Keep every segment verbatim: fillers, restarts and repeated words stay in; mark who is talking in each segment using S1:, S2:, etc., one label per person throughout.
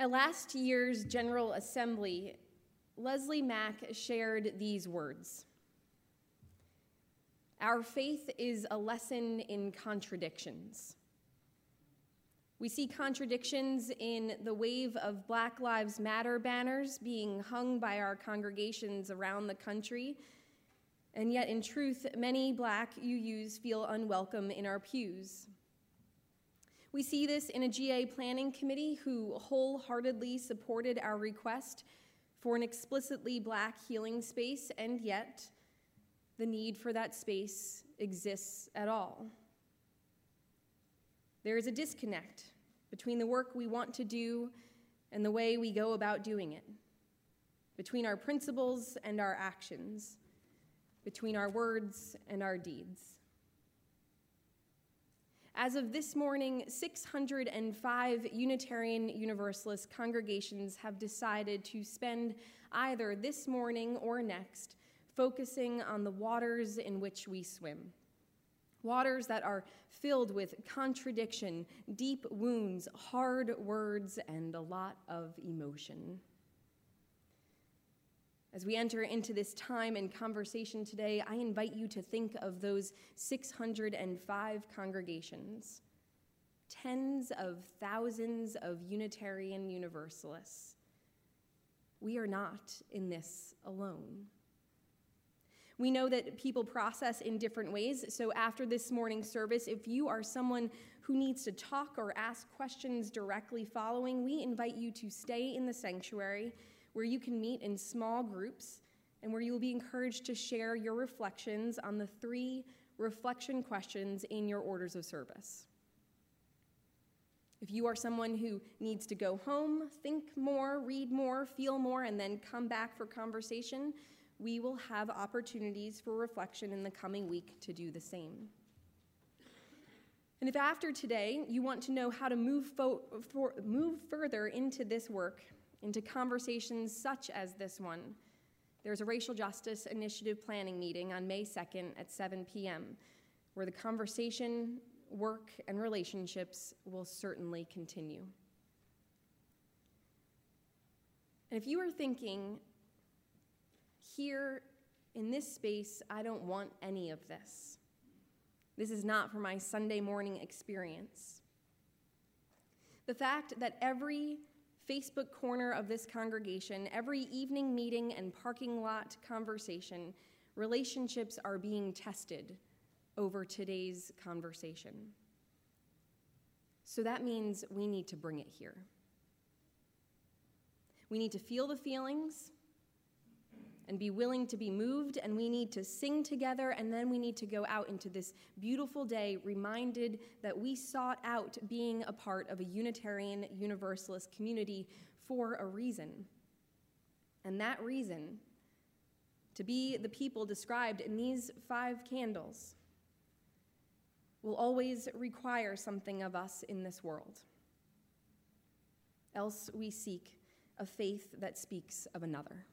S1: At last year's General Assembly, Leslie Mack shared these words: "Our faith is a lesson in contradictions." We see contradictions in the wave of Black Lives Matter banners being hung by our congregations around the country, and yet in truth, many Black U Us feel unwelcome in our pews. We see this in a G A planning committee who wholeheartedly supported our request for an explicitly Black healing space, and yet the need for that space exists at all. There is a disconnect between the work we want to do and the way we go about doing it, between our principles and our actions, between our words and our deeds. As of this morning, six hundred five Unitarian Universalist congregations have decided to spend either this morning or next focusing on the waters in which we swim. Waters that are filled with contradiction, deep wounds, hard words, and a lot of emotion. As we enter into this time and conversation today, I invite you to think of those six hundred five congregations, tens of thousands of Unitarian Universalists. We are not in this alone. We know that people process in different ways, so after this morning's service, if you are someone who needs to talk or ask questions directly following, we invite you to stay in the sanctuary where you can meet in small groups and where you will be encouraged to share your reflections on the three reflection questions in your orders of service. If you are someone who needs to go home, think more, read more, feel more, and then come back for conversation, we will have opportunities for reflection in the coming week to do the same. And if after today you want to know how to move, fo- for, move further into this work, into conversations such as this one, there's a Racial Justice Initiative planning meeting on May second at seven p.m., where the conversation, work, and relationships will certainly continue. And if you are thinking, here in this space, I don't want any of this. This is not for my Sunday morning experience. The fact that every Facebook corner of this congregation, every evening meeting and parking lot conversation, relationships are being tested over today's conversation. So that means we need to bring it here. We need to feel the feelings and be willing to be moved, and we need to sing together, and then we need to go out into this beautiful day reminded that we sought out being a part of a Unitarian Universalist community for a reason. And that reason, to be the people described in these five candles, will always require something of us in this world. Else we seek a faith that speaks of another.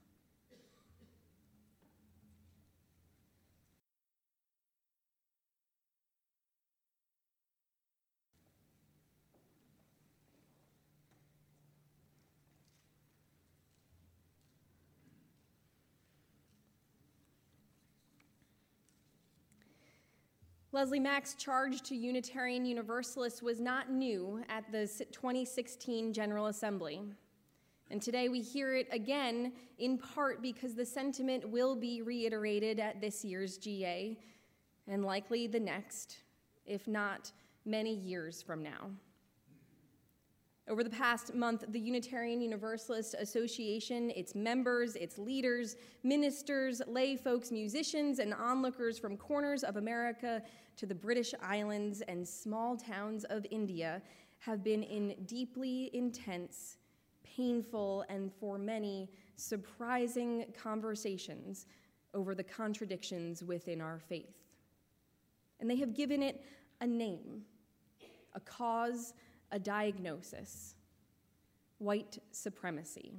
S1: Leslie Mack's charge to Unitarian Universalists was not new at the twenty sixteen General Assembly. And today we hear it again, in part because the sentiment will be reiterated at this year's G A, and likely the next, if not many years from now. Over the past month, the Unitarian Universalist Association, its members, its leaders, ministers, lay folks, musicians, and onlookers from corners of America to the British Islands and small towns of India have been in deeply intense, painful, and for many, surprising conversations over the contradictions within our faith. And they have given it a name, a cause, a diagnosis: white supremacy.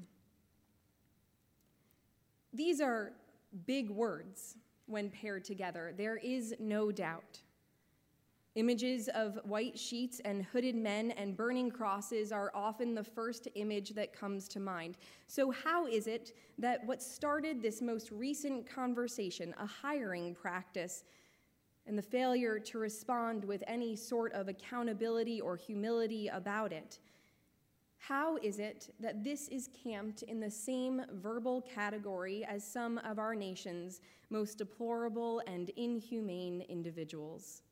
S1: These are big words when paired together, there is no doubt. Images of white sheets and hooded men and burning crosses are often the first image that comes to mind. So how is it that what started this most recent conversation, a hiring practice, and the failure to respond with any sort of accountability or humility about it, how is it that this is camped in the same verbal category as some of our nation's most deplorable and inhumane individuals?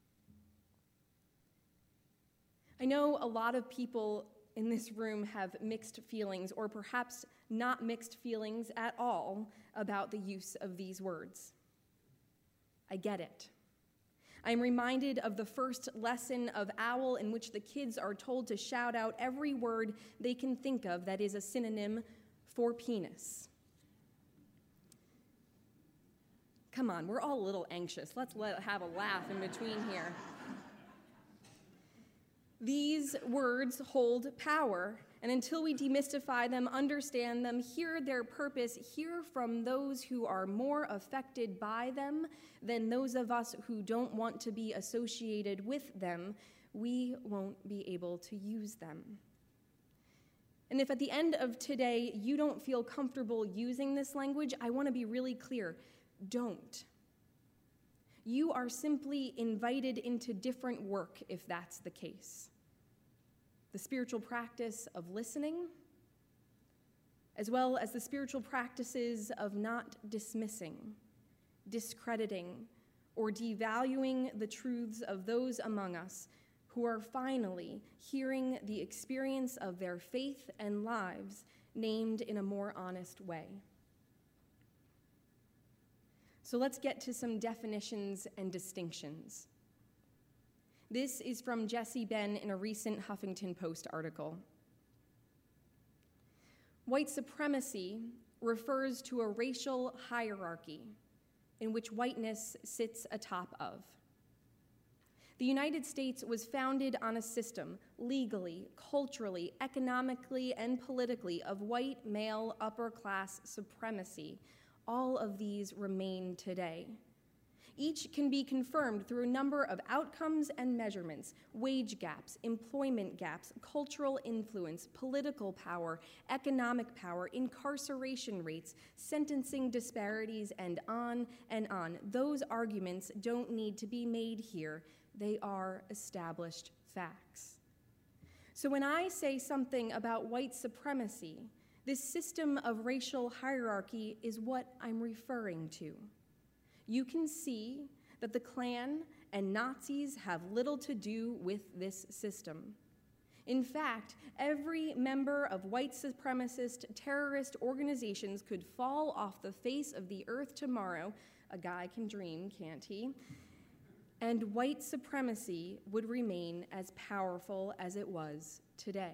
S1: I know a lot of people in this room have mixed feelings, or perhaps not mixed feelings at all, about the use of these words. I get it. I'm reminded of the first lesson of OWL, in which the kids are told to shout out every word they can think of that is a synonym for penis. Come on, we're all a little anxious. Let's let have a laugh in between here. These words hold power, and until we demystify them, understand them, hear their purpose, hear from those who are more affected by them than those of us who don't want to be associated with them, we won't be able to use them. And if at the end of today you don't feel comfortable using this language, I want to be really clear. Don't. You are simply invited into different work if that's the case. The spiritual practice of listening, as well as the spiritual practices of not dismissing, discrediting, or devaluing the truths of those among us who are finally hearing the experience of their faith and lives named in a more honest way. So let's get to some definitions and distinctions. This is from Jesse Benn in a recent Huffington Post article. White supremacy refers to a racial hierarchy in which whiteness sits atop of. The United States was founded on a system, legally, culturally, economically, and politically, of white male upper-class supremacy. All of these remain today. Each can be confirmed through a number of outcomes and measurements: wage gaps, employment gaps, cultural influence, political power, economic power, incarceration rates, sentencing disparities, and on and on. Those arguments don't need to be made here. They are established facts. So when I say something about white supremacy, this system of racial hierarchy is what I'm referring to. You can see that the Klan and Nazis have little to do with this system. In fact, every member of white supremacist terrorist organizations could fall off the face of the earth tomorrow. A guy can dream, can't he? And white supremacy would remain as powerful as it was today.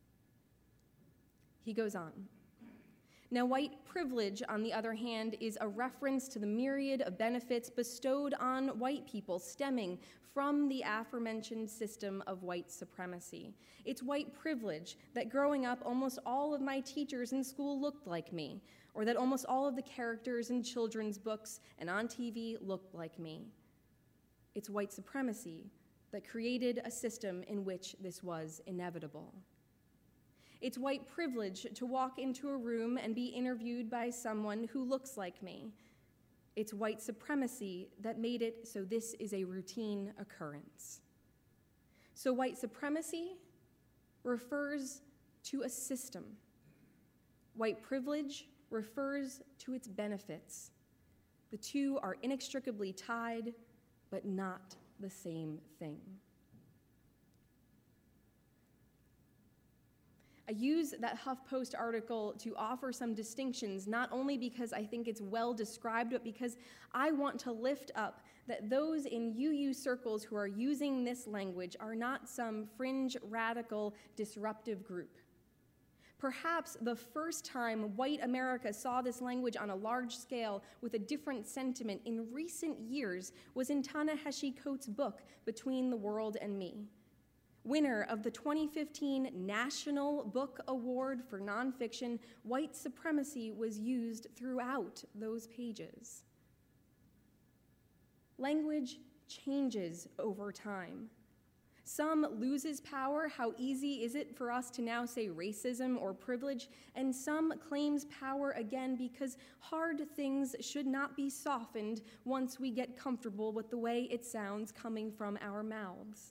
S1: He goes on. Now, white privilege, on the other hand, is a reference to the myriad of benefits bestowed on white people stemming from the aforementioned system of white supremacy. It's white privilege that growing up, almost all of my teachers in school looked like me, or that almost all of the characters in children's books and on T V looked like me. It's white supremacy that created a system in which this was inevitable. It's white privilege to walk into a room and be interviewed by someone who looks like me. It's white supremacy that made it so this is a routine occurrence. So white supremacy refers to a system. White privilege refers to its benefits. The two are inextricably tied, but not the same thing. I use that HuffPost article to offer some distinctions, not only because I think it's well described, but because I want to lift up that those in U U circles who are using this language are not some fringe, radical, disruptive group. Perhaps the first time white America saw this language on a large scale with a different sentiment in recent years was in Ta-Nehisi Coates' book, Between the World and Me. Winner of the twenty fifteen National Book Award for Nonfiction, white supremacy was used throughout those pages. Language changes over time. Some loses power, how easy is it for us to now say racism or privilege, and some claims power again because hard things should not be softened once we get comfortable with the way it sounds coming from our mouths.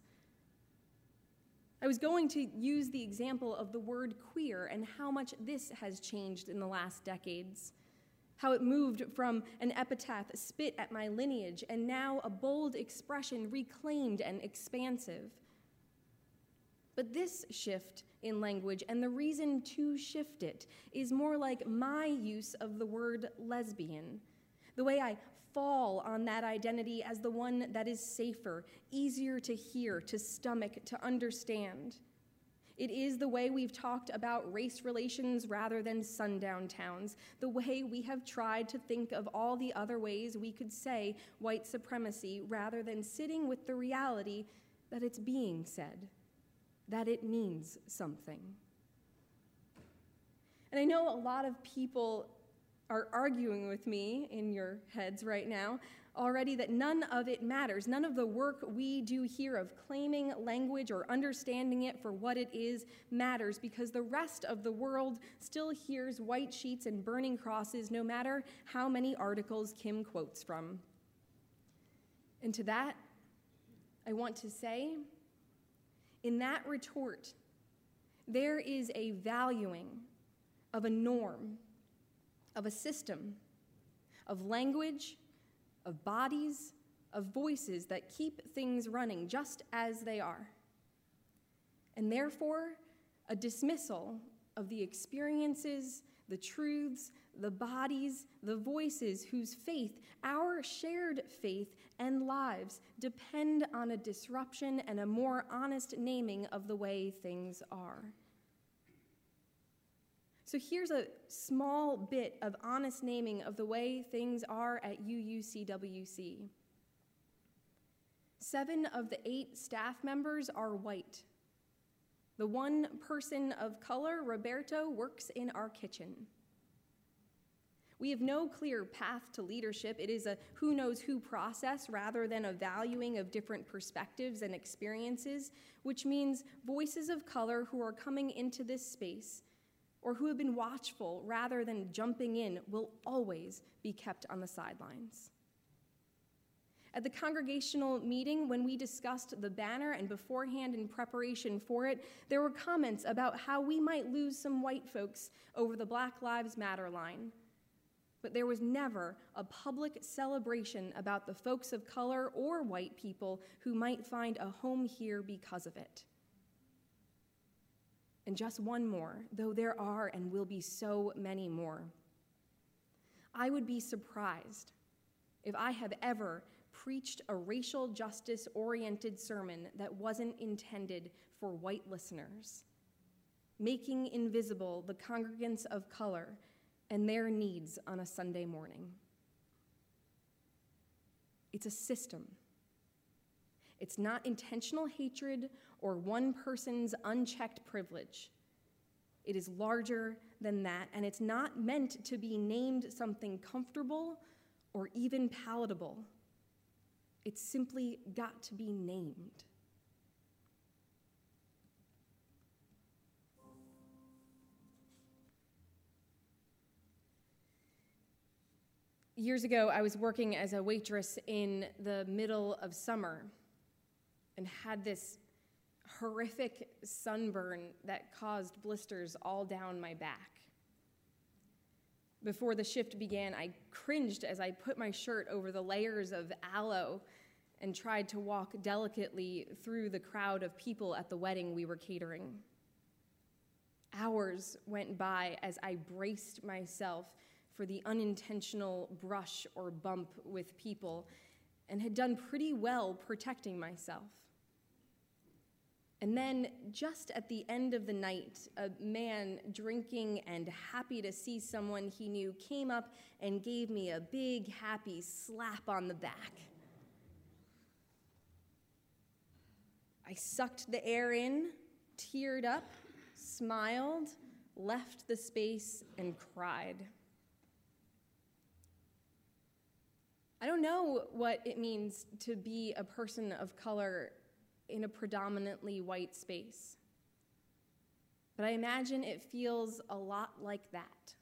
S1: I was going to use the example of the word queer and how much this has changed in the last decades. How it moved from an epitaph spit at my lineage and now a bold expression reclaimed and expansive. But this shift in language, and the reason to shift it, is more like my use of the word lesbian, the way I fall on that identity as the one that is safer, easier to hear, to stomach, to understand. It is the way we've talked about race relations rather than sundown towns, the way we have tried to think of all the other ways we could say white supremacy rather than sitting with the reality that it's being said, that it means something. And I know a lot of people are arguing with me in your heads right now already that none of it matters. None of the work we do here of claiming language or understanding it for what it is matters because the rest of the world still hears white sheets and burning crosses no matter how many articles Kim quotes from. And to that, I want to say, in that retort, there is a valuing of a norm, of a system, of language, of bodies, of voices that keep things running just as they are. And therefore, a dismissal of the experiences, the truths, the bodies, the voices whose faith, our shared faith and lives, depend on a disruption and a more honest naming of the way things are. So here's a small bit of honest naming of the way things are at U U C W C. Seven of the eight staff members are white. The one person of color, Roberto, works in our kitchen. We have no clear path to leadership. It is a who knows who process rather than a valuing of different perspectives and experiences, which means voices of color who are coming into this space or who have been watchful rather than jumping in will always be kept on the sidelines. At the congregational meeting, when we discussed the banner and beforehand in preparation for it, there were comments about how we might lose some white folks over the Black Lives Matter line. But there was never a public celebration about the folks of color or white people who might find a home here because of it. And just one more, though there are and will be so many more. I would be surprised if I have ever preached a racial justice-oriented sermon that wasn't intended for white listeners, making invisible the congregants of color and their needs on a Sunday morning. It's a system. It's not intentional hatred or one person's unchecked privilege. It is larger than that, and it's not meant to be named something comfortable or even palatable. It's simply got to be named. Years ago, I was working as a waitress in the middle of summer and had this horrific sunburn that caused blisters all down my back. Before the shift began, I cringed as I put my shirt over the layers of aloe and tried to walk delicately through the crowd of people at the wedding we were catering. Hours went by as I braced myself for the unintentional brush or bump with people and had done pretty well protecting myself. And then, just at the end of the night, a man drinking and happy to see someone he knew came up and gave me a big, happy slap on the back. I sucked the air in, teared up, smiled, left the space, and cried. I don't know what it means to be a person of color in a predominantly white space, but I imagine it feels a lot like that.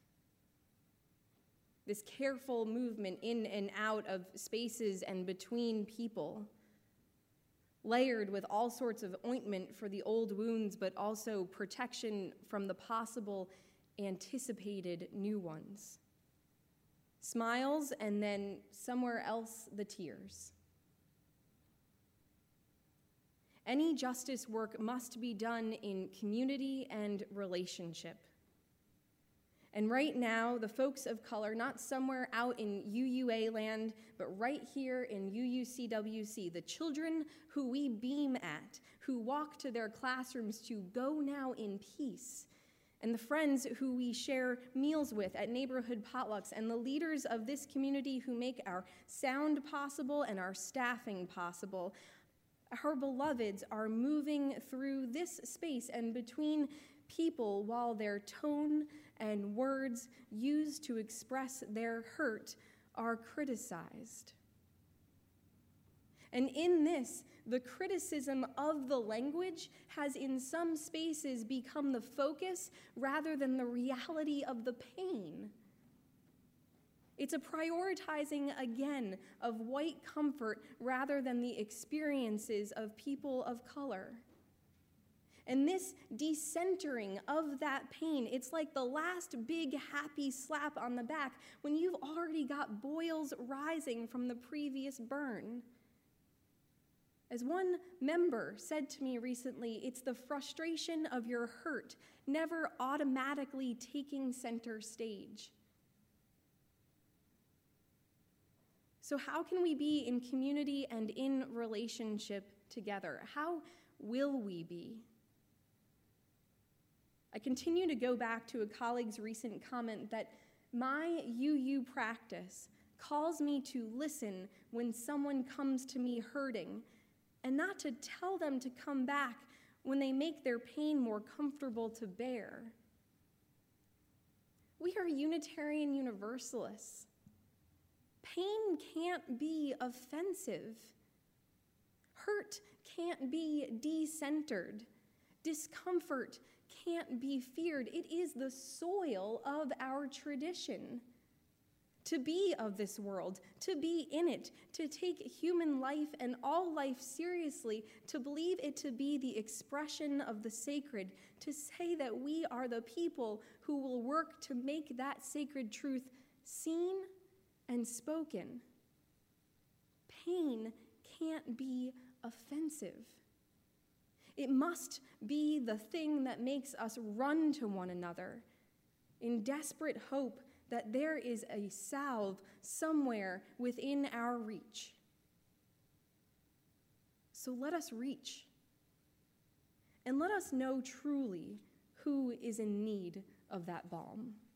S1: This careful movement in and out of spaces and between people, layered with all sorts of ointment for the old wounds, but also protection from the possible anticipated new ones. Smiles, and then somewhere else, the tears. Any justice work must be done in community and relationship. And right now, the folks of color, not somewhere out in U U A land, but right here in U U C W C, the children who we beam at, who walk to their classrooms to go now in peace, and the friends who we share meals with at neighborhood potlucks, and the leaders of this community who make our sound possible and our staffing possible, our beloveds are moving through this space and between people while their tone and words used to express their hurt are criticized. And in this, the criticism of the language has in some spaces become the focus rather than the reality of the pain. It's a prioritizing again of white comfort rather than the experiences of people of color. And this decentering of that pain, it's like the last big happy slap on the back when you've already got boils rising from the previous burn. As one member said to me recently, it's the frustration of your hurt never automatically taking center stage. So how can we be in community and in relationship together? How will we be? I continue to go back to a colleague's recent comment that my U U practice calls me to listen when someone comes to me hurting, and not to tell them to come back when they make their pain more comfortable to bear. We are Unitarian Universalists. Pain can't be offensive. Hurt can't be decentered. Discomfort can't be feared. It is the soil of our tradition. To be of this world, to be in it, to take human life and all life seriously, to believe it to be the expression of the sacred, to say that we are the people who will work to make that sacred truth seen and spoken. Pain can't be offensive. It must be the thing that makes us run to one another in desperate hope that there is a salve somewhere within our reach. So let us reach, and let us know truly who is in need of that balm.